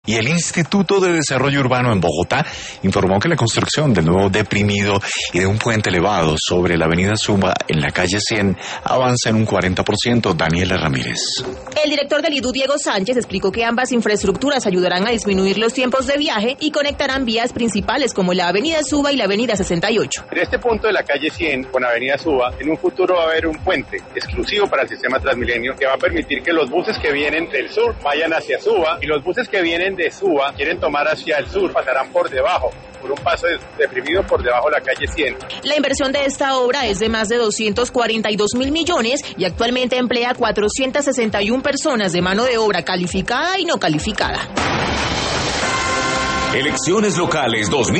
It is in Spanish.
Y el Instituto de Desarrollo Urbano en Bogotá informó que la construcción del nuevo deprimido y de un puente elevado sobre la avenida Suba en la calle 100 avanza en un 40%. Daniela Ramírez. El director del IDU, Diego Sánchez, explicó que ambas infraestructuras ayudarán a disminuir los tiempos de viaje y conectarán vías principales como la avenida Suba y la avenida 68. En este punto de la calle 100 con avenida Suba, en un futuro va a haber un puente exclusivo para el sistema Transmilenio que va a permitir que los buses que vienen del sur vayan hacia Suba y los buses que vienen de Suba quieren tomar hacia el sur, pasarán por debajo, por un paso deprimido por debajo de la calle 100. La inversión de esta obra es de más de 242.000 millones y actualmente emplea 461 personas de mano de obra calificada y no calificada. Elecciones locales 2020.